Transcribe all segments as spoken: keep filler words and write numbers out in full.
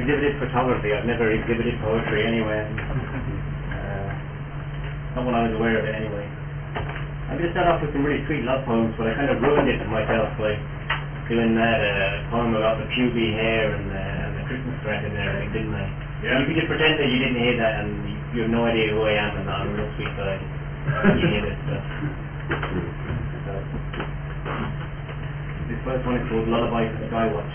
exhibited photography. I've never exhibited poetry anywhere. Uh, not when I was aware of it anyway. I'm going to start off with some really sweet love poems, but I kind of ruined it for myself by doing that uh, poem about the pubic hair and, uh, and the Christmas thread and everything, didn't I? Yeah. You could just pretend that you didn't hear that and you have no idea who I am and that I'm a real sweet guy. You hear this stuff. So, this first one is called Lullaby for Skywatch.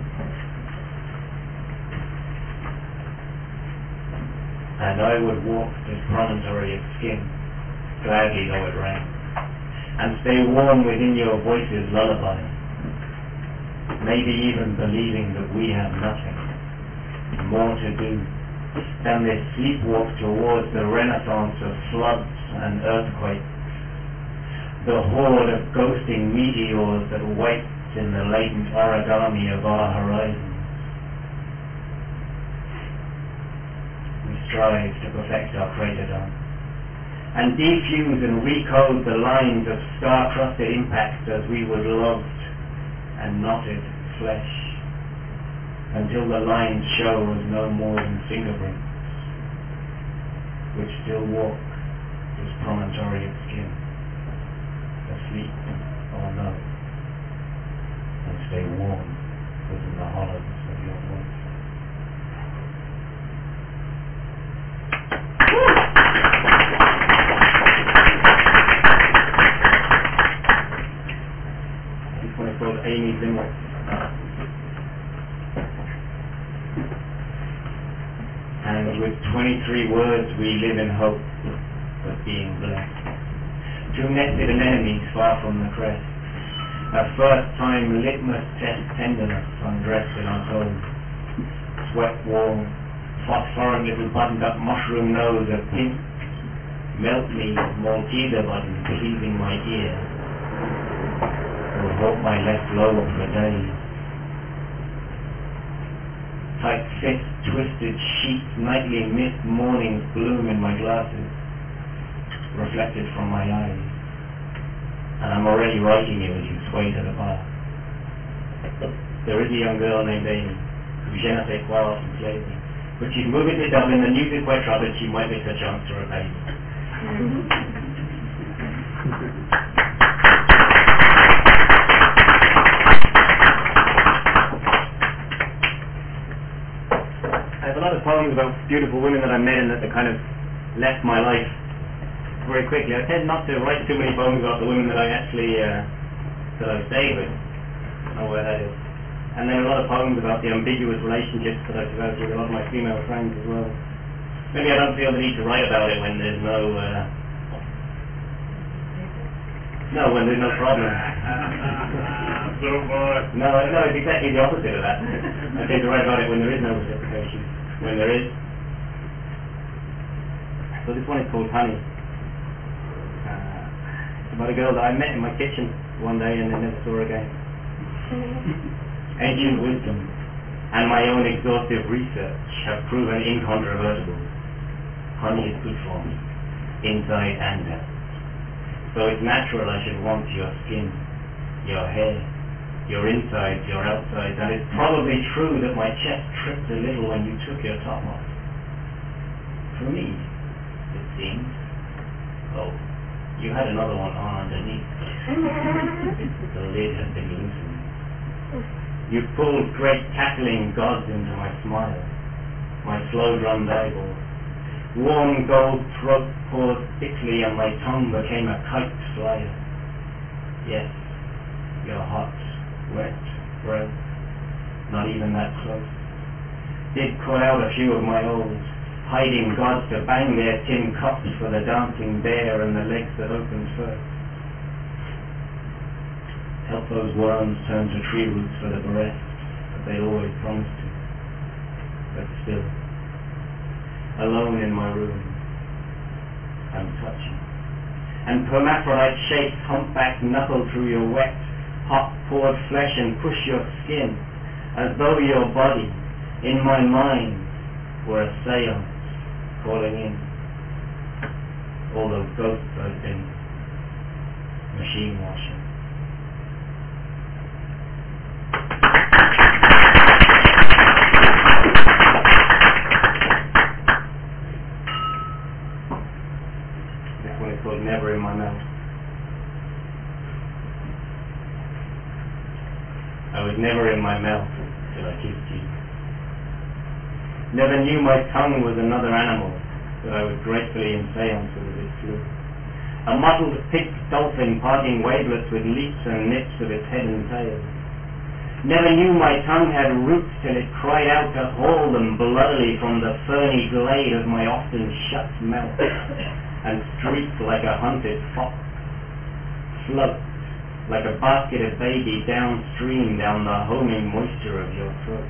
And I would walk this promontory of skin, gladly though it rang, and stay warm within your voice's lullaby, maybe even believing that we have nothing more to do than this sleepwalk towards the renaissance of floods and earthquakes, the horde of ghosting meteors that waits in the latent origami of our horizons. We strive to perfect our craterdom and defuse and recode the lines of star-crusted impacts as we were loved and knotted flesh, until the lines show us no more than fingerprints, which still walk this promontory of skin, asleep or no, and stay warm within the hollows of your voice. This one is called Amy Zimmer. And with twenty-three words we live in hope of being blessed. Two nested anemones far from the crest. A first time litmus test tenderness undressed in our toes. Sweat warm, phosphorant little buttoned up mushroom nose of pink. Melt me Malteser button pleasing my ear. Will hope my left lobe for days. Tight fist, twisted sheets, nightly mist, morning's bloom in my glasses, reflected from my eyes. And I'm already writing you as you sway to the bar. There is a young girl named Amy, who je ne sais quoi often plays me, but she's moving to Dublin, the news is quite troubled, she might miss her chance to repay me. I have a lot of poems about beautiful women that I met and that they kind of left my life very quickly. I tend not to write too many poems about the women that I actually uh, that I stay with. I don't know where that is. And then a lot of poems about the ambiguous relationships that I've developed with a lot of my female friends as well. Maybe I don't feel the need to write about it when there's no uh, no when there's no problem. no, no, it's exactly the opposite of that. I tend to write about it when there is no reciprocation. When there is. So this one is called Honey. Uh, it's about a girl that I met in my kitchen one day and then never saw her again. Ancient wisdom and my own exhaustive research have proven incontrovertible. Honey is good for me, inside and out. So it's natural I should want your skin, your hair, your insides, your outsides, and it's probably true that my chest tripped a little when you took your top off. For me, it seems. Oh, you had another one on underneath. The lid had been loosened. You pulled great cackling gods into my smile, my slow-drummed eyeball. Warm gold throat poured thickly and my tongue became a kite flyer. Yes, your hot, wet breath, not even that close, did call out a few of my old hiding gods to bang their tin cups for the dancing bear and the legs that opened first. Help those worms turn to tree roots for the breast that they always promised to. But still, alone in my room, I'm touching. And hermaphrodite shapes humpback knuckle through your wet, hot poured flesh and push your skin, as though your body, in my mind, were a seance calling in all those ghosts I've been machine washing. called Never in My Mouth. I was never in my mouth till I kissed you. Never knew my tongue was another animal that I would gratefully in seance as it flew. A mottled pink dolphin parting wavelets with leaps and nips of its head and tail. Never knew my tongue had roots till it cried out to haul them bloodily from the ferny glade of my often shut mouth, and streaked like a hunted fox, float like a basket of baby downstream down the homing moisture of your throat.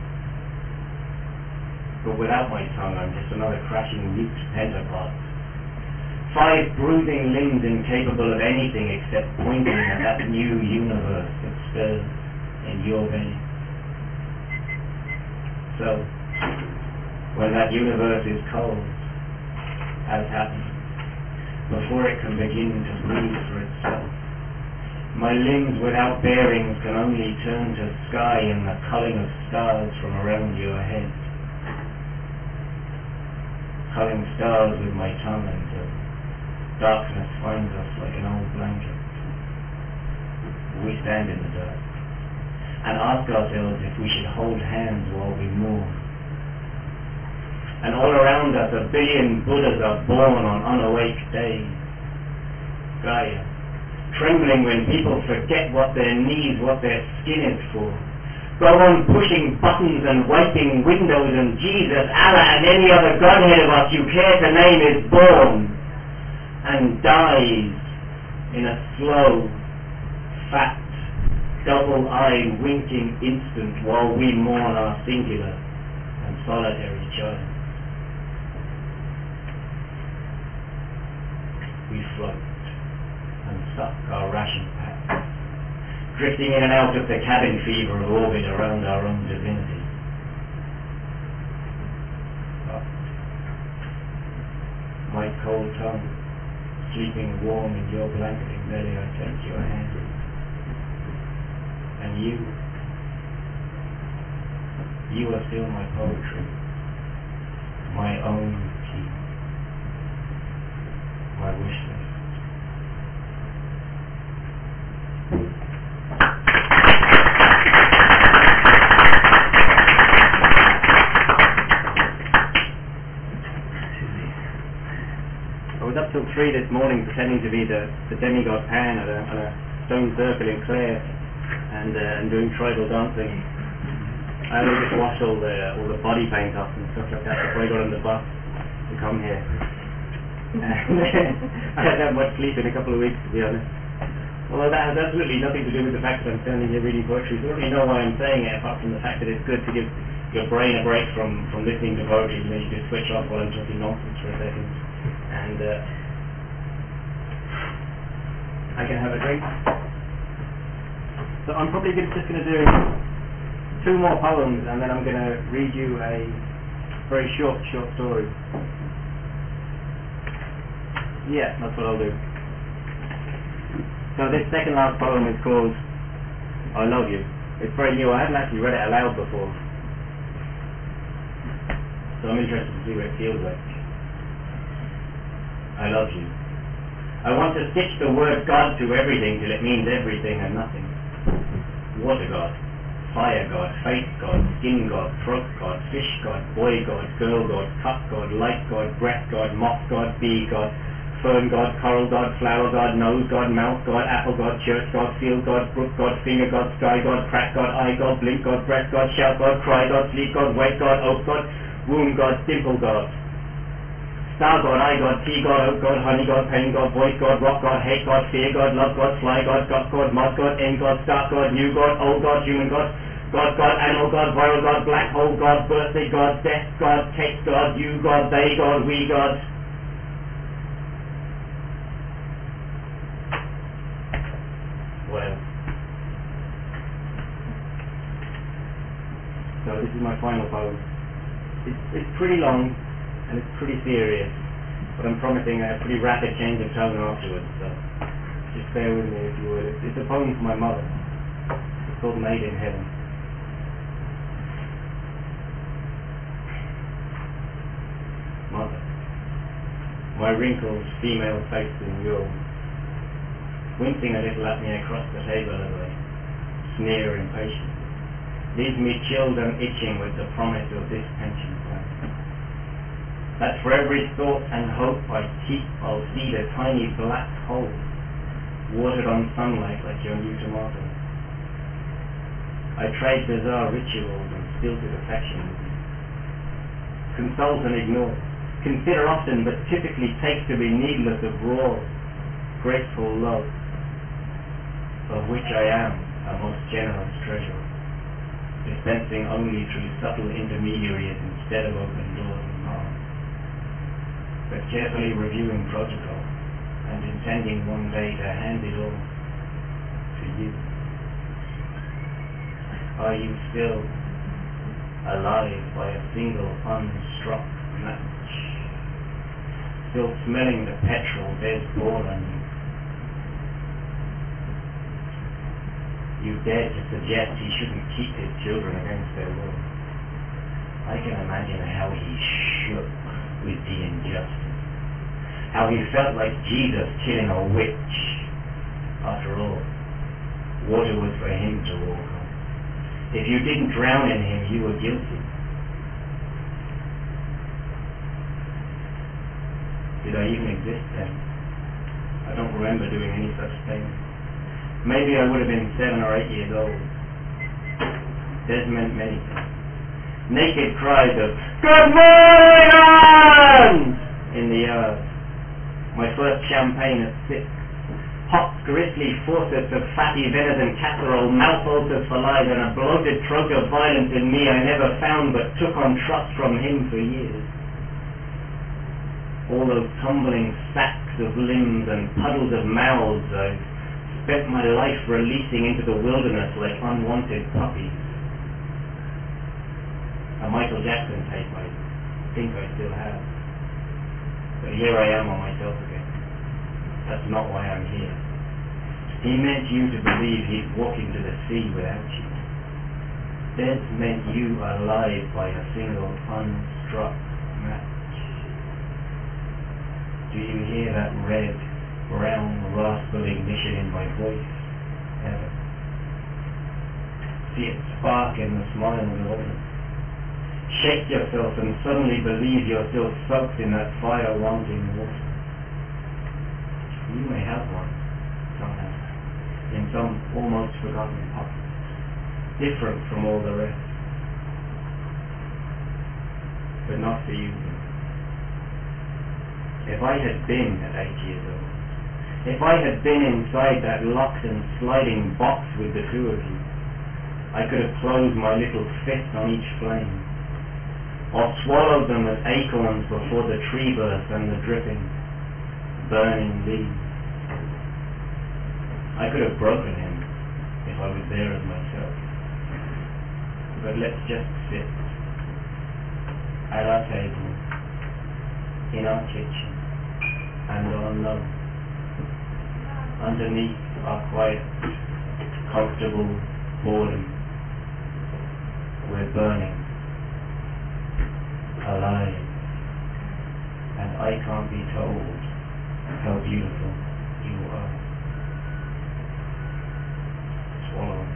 But without my tongue I'm just another crashing mute pentapod. Five bruising limbs incapable of anything except pointing at that new universe that stirs in your veins. So, when that universe is cold, as happened, before it can begin to breathe for itself, my limbs without bearings can only turn to sky in the culling of stars from around your head. Culling stars with my tongue until darkness finds us like an old blanket. We stand in the dark and ask ourselves if we should hold hands while we mourn. And all around us a billion Buddhas are born on unawake days. Gaia, trembling when people forget what their knees, what their skin is for. Go on pushing buttons and wiping windows, and Jesus, Allah, and any other godhead of us you care to name is born and dies in a slow, fat, double-eyed, winking instant while we mourn our singular and solitary child. We float and suck our ration pack, drifting in and out of the cabin fever of orbit around our own divinity. But my cold tongue, sleeping warm in your blanketing belly, I take your hand. And you, you are still my poetry, my own key, my wish list. I was up till three this morning pretending to be the, the demigod Pan at a, at a stone circle in Clare and, uh, and doing tribal dancing. I only just washed all the all the body paint off and stuff like that before I got on the bus to come here. And I hadn't had much sleep in a couple of weeks, to be honest. Although that has absolutely nothing to do with the fact that I'm standing here reading poetry. So I don't really know why I'm saying it, apart from the fact that it's good to give your brain a break from, from listening to poetry, and then you just switch off while I'm talking nonsense for a second. And uh, I can have a drink. So I'm probably just going to do two more poems, and then I'm going to read you a very short, short story. Yeah, that's what I'll do. So this second last poem is called I Love You. It's very new. I haven't actually read it aloud before, so I'm interested to see what it feels like. I love you. I want to stitch the word God to everything till it means everything and nothing. Water God, fire God, face God, skin God, throat God, fish God, boy God, girl God, cup God, light God, breath God, moth God, bee God, fern God, coral God, flower God, nose God, mouth God, apple God, church God, field God, brook God, finger God, sky God, crack God, eye God, blink God, breath God, shout God, cry God, sleep God, wake God, oath God, womb God, dimple God, star God, eye God, tea God, oak God, honey God, pain God, voice God, rock God, hate God, fear God, love God, fly God, gut God, mud God, end God, start God, new God, old God, human God, God God, animal God, viral God, black hole God, birthday God, death God, cake God, you God, they God, we God. Well, so this is my final poem. It's, it's pretty long and it's pretty serious, but I'm promising a pretty rapid change of tone afterwards, so just bear with me if you would. It's, it's a poem for my mother. It's called Made in Heaven. Mother, my wrinkled female face in yours, wincing a little at me across the table as I sneer impatiently, leaves me chilled and itching with the promise of this pension plan. That for every thought and hope I keep, I'll feed a tiny black hole, watered on sunlight like your new tomato. I trade bizarre rituals and stilted affection with you. Consult and ignore, consider often but typically take to be needless of raw, graceful love, of which I am a most generous treasurer, dispensing only through subtle intermediaries instead of open doors and arms, but carefully reviewing protocol and intending one day to hand it all to you. Are you still alive by a single unstruck match, still smelling the petrol there's born on you? You dare to suggest he shouldn't keep his children against their will. I can imagine how he shook with the injustice, how he felt like Jesus killing a witch. After all, water was for him to walk on. If you didn't drown in him, you were guilty. Did I even exist then? I don't remember doing any such thing. Maybe I would have been seven or eight years old. This meant many things. Naked cries of, "Good morning, Hans!" in the yard. My first champagne at six. Hot, grisly faucets of fatty venison casserole, mouth ulcers for life, and a bloated throat of violence in me I never found but took on trust from him for years. All those tumbling sacks of limbs and puddles of mouths I've spent my life releasing into the wilderness like unwanted puppies. A Michael Jackson tape I think I still have. But here I am on myself again. That's not why I'm here. He meant you to believe he'd walk into the sea without you. Dead meant you alive by a single unstruck match. Do you hear that red, brown, rasping ignition in my voice? Ever? See it spark in the smile of others. Shake yourself and suddenly believe you're still soaked in that fire-wanting water. You may have one, somehow, in some almost forgotten pocket, different from all the rest. But not for you. If I had been at eight years old, if I had been inside that locked and sliding box with the two of you, I could have closed my little fist on each flame, or swallowed them as acorns before the tree burst and the dripping, burning leaves. I could have broken him if I was there as myself. But let's just sit at our table, in our kitchen, and on low, underneath our quiet, comfortable boredom. We're burning, alive, and I can't be told how beautiful you are. Swallow.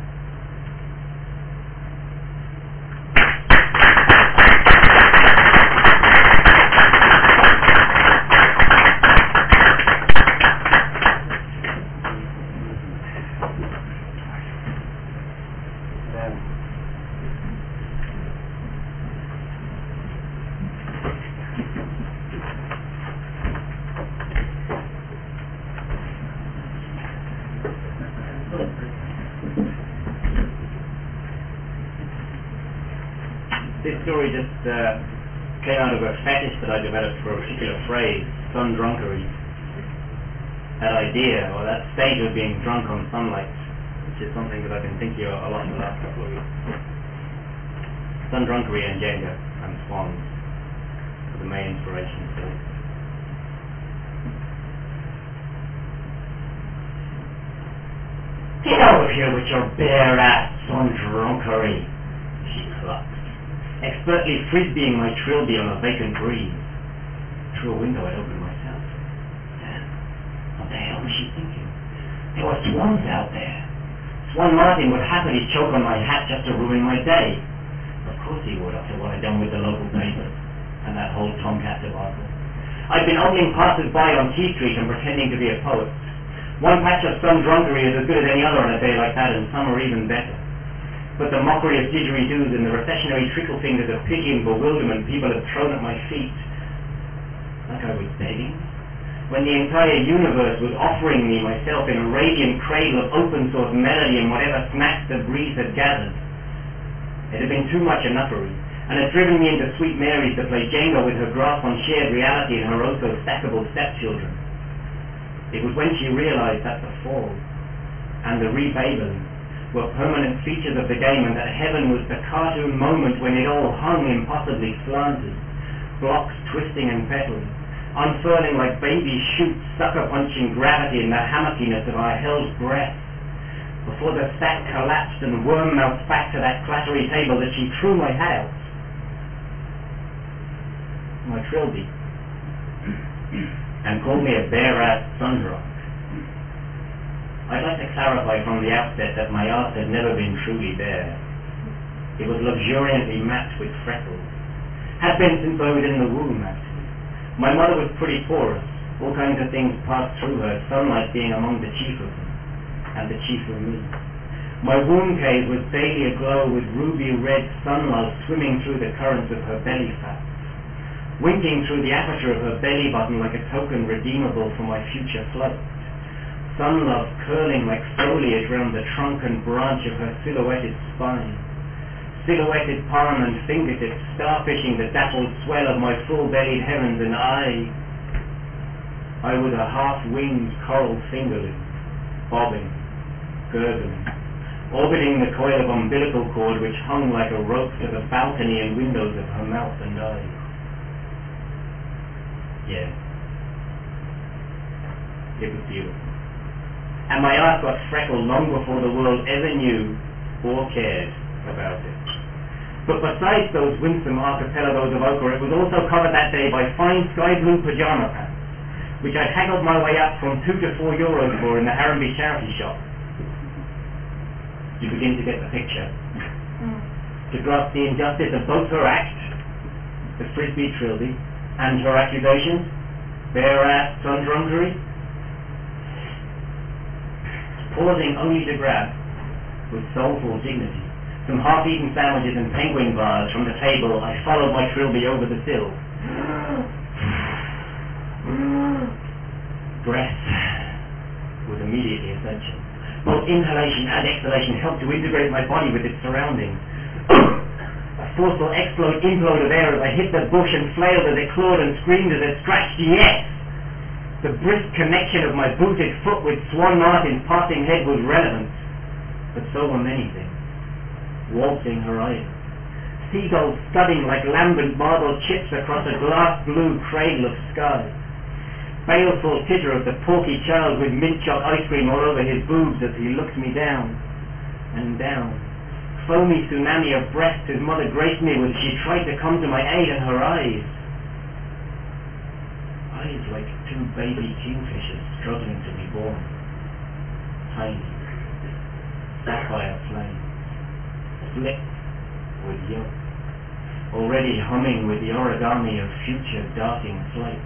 This story just uh, came out of a fetish that I developed for a particular phrase, sun-drunkery. That idea, or that state of being drunk on sunlight, which is something that I've been thinking a lot in the last couple of weeks. Sun-drunkery and Jenga and swans were the main inspiration for this. Get over here with your bare-ass sun-drunkery, she clucked, expertly frisbeeing my trilby on a vacant breeze. Through a window I'd opened myself. What the hell was she thinking? There were swans out there. Swan Martin would happily choke on my hat just to ruin my day. Of course he would, after what I'd done with the local papers and that whole Tomcat debacle. I'd been ogling passers-by on T Street and pretending to be a poet. One patch of some drunkery is as good as any other on a day like that, and some are even better. But the mockery of didgeridoos and the recessionary trickle fingers of pity and bewilderment people had thrown at my feet, like I was begging, when the entire universe was offering me myself in a radiant cradle of open source melody and whatever snacks the breeze had gathered. It had been too much enoughry, and had driven me into Sweet Mary's to play Jenga with her grasp on shared reality and her oh-so-stackable stepchildren. It was when she realized that the fall and the rebabling were permanent features of the game, and that heaven was the cartoon moment when it all hung impossibly slanted, blocks twisting and petals, unfurling like baby shoots, sucker-punching gravity in the hammockiness of our held breath, before the stack collapsed and worm-mouthed back to that clattery table that she threw my hat out. My trilby, and called me a bare-assed sundrock. I'd like to clarify from the outset that my arse had never been truly bare. It was luxuriantly mapped with freckles. Had been since I was in the womb, actually. My mother was pretty porous. All kinds of things passed through her, sunlight being among the chief of them, and the chief of me. My womb cave was daily aglow with ruby-red sunlight swimming through the currents of her belly fat, winking through the aperture of her belly button like a token redeemable for my future flight. Sunlove curling like foliage round the trunk and branch of her silhouetted spine. Silhouetted palm and fingertips starfishing the dappled swell of my full-bellied heavens, and I... I was a half-winged coral fingerling, bobbing, gurgling, orbiting the coil of umbilical cord which hung like a rope to the balcony and windows of her mouth and eyes. Yeah. It was beautiful. And my arse got freckled long before the world ever knew or cared about it. But besides those winsome archipelagos of ochre, it was also covered that day by fine sky blue pajama pants, which I'd haggled my way up from two to four euros for in the Harrenby charity shop. You begin to get the picture. Mm. To grasp the injustice of both her act, the Frisbee Trilby, and her accusations, bare-assed sundrunkery. Pausing only to grab, with soulful dignity, some half-eaten sandwiches and penguin bars from the table, I followed my trilby over the sill. Breath was immediately essential. Both inhalation and exhalation helped to integrate my body with its surroundings. A forceful explode implode of air as I hit the bush and flailed as it clawed and screamed as it scratched. Yes! The brisk connection of my booted foot with Swan Martin's passing head was relevant, but so were many things. Waltzing horizon, seagulls scudding like lambent marble chips across a glass blue cradle of sky, baleful titter of the porky child with mint choc ice cream all over his boobs as he looked me down and down, foamy tsunami of breasts his mother graced me with. She tried to come to my aid, and her eyes eyes like two baby kingfishers struggling to be born, tiny, sapphire flame, flicked with yolk, already humming with the origami of future darting flight.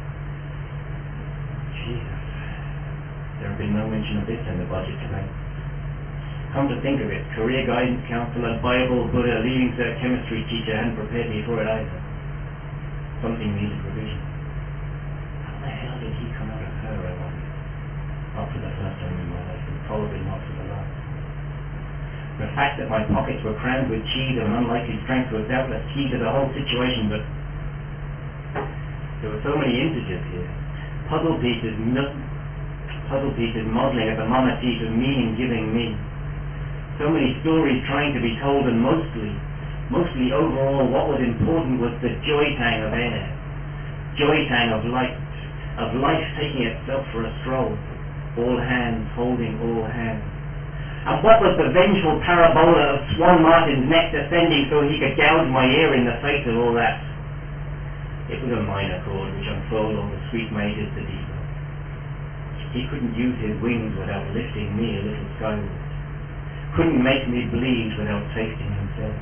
Jesus, there have been no mention of this in the budget tonight. Come to think of it, career guidance counselor, Bible, Buddha, leading cert chemistry teacher hadn't prepared me for it either. Something needed revision. How the hell did he come out of her, I wonder? Not for the first time in my life, and probably not for the last. The fact that my pockets were crammed with cheese of an unlikely strength was doubtless key to the whole situation, but there were so many integers here. Puzzle pieces, puzzle pieces modeling at the mama teeth of meaning-giving me. So many stories trying to be told, and mostly, mostly overall, what was important was the joy-tang of air, joy-tang of light, of life taking itself for a stroll, all hands holding all hands. And what was the vengeful parabola of Swan Martin's neck descending so he could gouge my ear in the face of all that? It was a minor chord which unfolded on the sweet maid as the deeper. He couldn't use his wings without lifting me a little skyward. Couldn't make me bleed without tasting himself.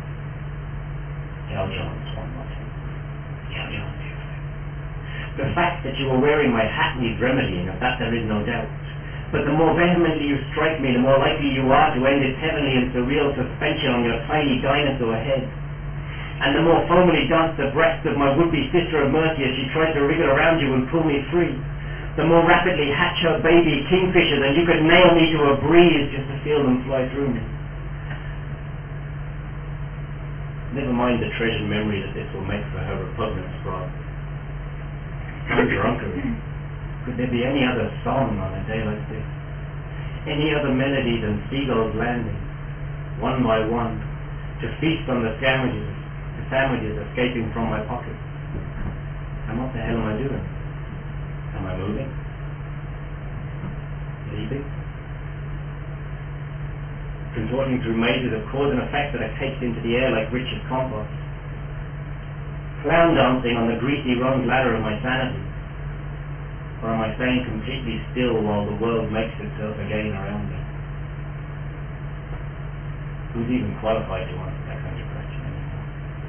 Yao John, Swan Martin. Yao John, the fact that you were wearing my hat needs remedying, of that there is no doubt. But the more vehemently you strike me, the more likely you are to end its heavenly and surreal suspension on your tiny dinosaur head. And the more foamily dance the breasts of my would-be sister of mercy as she tries to wriggle around you and pull me free, the more rapidly hatch her baby kingfishers and you could nail me to a breeze just to feel them fly through me. Never mind the treasured memory that this will make for her repugnant frog. I'm drunkery. Could there be any other song on a day like this? Any other melody than seagulls landing, one by one, to feast on the sandwiches, the sandwiches escaping from my pocket? And what the hell am I doing? Am I moving? Leaping? Contorting through mazes of cause and effect that are caked into the air like Richard's compost? Clown dancing on the greasy rung ladder of my sanity? Or am I staying completely still while the world makes itself again around me? Who's even qualified to answer that kind of question anymore?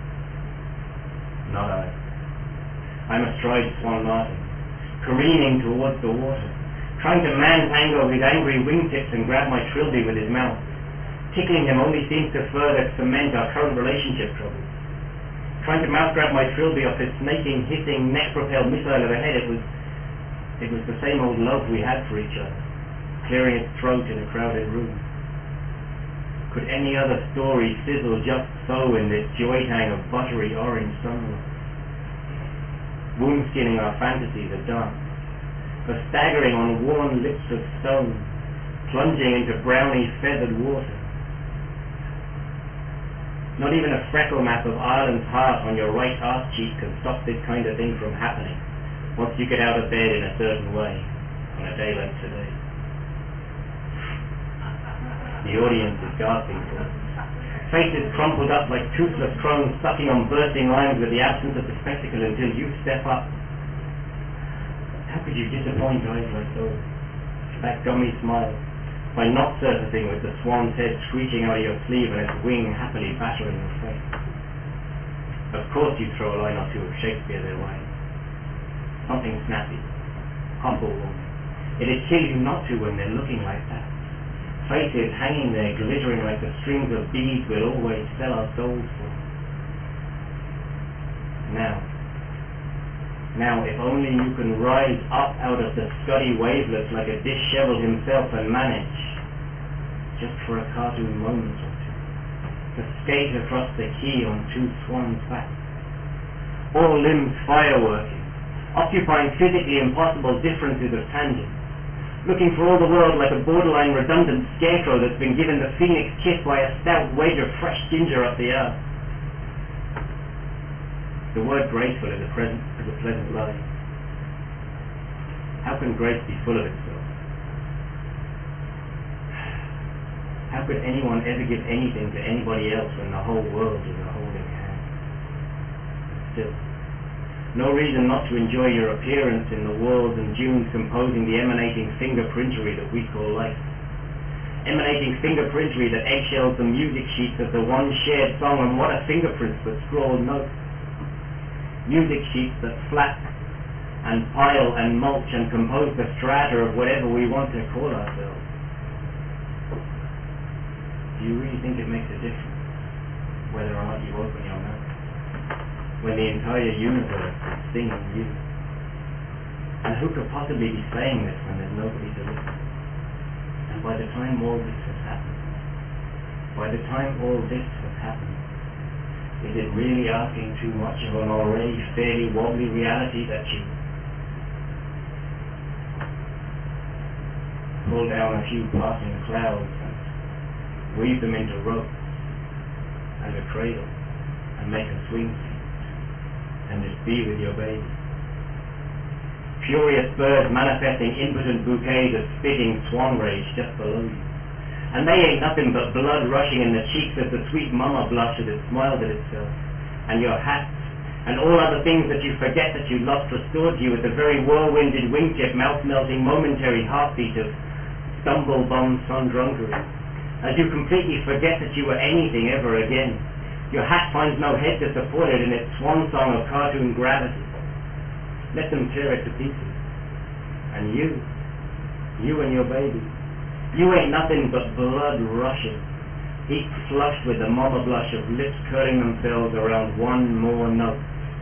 Not I. I'm astride Swan Martin, careening towards the water, trying to mantangle his angry wingtips and grab my trilby with his mouth. Tickling him only seems to further cement our current relationship troubles. Trying to mouth grab my trilby off his snaking, hissing, neck-propelled missile of a head, it was It was the same old love we had for each other, clearing its throat in a crowded room. Could any other story sizzle just so in this joy-tang of buttery orange sunlight? Wound-skinning our fantasies of dance, of staggering on worn lips of stone, plunging into browny feathered water. Not even a freckle map of Ireland's heart on your right arse cheek can stop this kind of thing from happening once you get out of bed in a certain way on a day like today. The audience is gasping for it. Faces crumpled up like toothless crones sucking on bursting limes with the absence of the spectacle until you step up. How could you disappoint eyes like those? That gummy smile, by not surfacing with the swan's head screeching out of your sleeve and its wing happily battering your face. Of course you throw a line or two of Shakespeare their way. Something snappy, humble woman. It'd kill you not to when they're looking like that. Faces hanging there glittering like the strings of beads we'll always sell our souls for. Now, now if only you can rise up out of the scuddy wavelets like a disheveled himself and manage, just for a cartoon moment or two, to skate across the quay on two swans' backs, all limbs fireworking, occupying physically impossible differences of tangent, looking for all the world like a borderline redundant scarecrow that's been given the phoenix kiss by a stout wedge of fresh ginger up the earth. The word graceful is a, present, is a pleasant lie. How can grace be full of itself? How could anyone ever give anything to anybody else when the whole world is a holding hand? Still, no reason not to enjoy your appearance in the walls and dunes composing the emanating fingerprintery that we call life. Emanating fingerprintery that eggshells the music sheets of the one shared song, and what a fingerprints but scrawled notes. Music sheets that flap and pile and mulch and compose the strata of whatever we want to call ourselves. Do you really think it makes a difference whether or not you open your mouth, when the entire universe is singing you? And who could possibly be saying this when there's nobody to listen? And by the time all this has happened, by the time all this has happened, is it really asking too much of an already fairly wobbly reality that you pull down a few passing clouds and weave them into ropes and a cradle and make a swing seat and just be with your baby? Furious birds manifesting impotent bouquets of spitting swan rage just below you. And they ain't nothing but blood rushing in the cheeks as the sweet mama blush as it smiles at itself. And your hats and all other things that you forget that you lost restored to you with the very whirlwinded wingtip, mouth-melting, momentary heartbeat of stumble-bum sun-drunkery. As you completely forget that you were anything ever again. Your hat finds no head to support it in its swan song of cartoon gravity. Let them tear it to pieces. And you, you and your baby, you ain't nothing but blood rushing, heat flushed with the mama blush of lips curling themselves around one more note.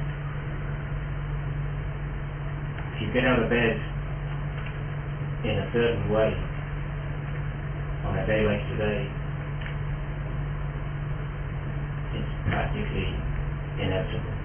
If you get out of bed in a certain way on a day like today, it's practically inevitable.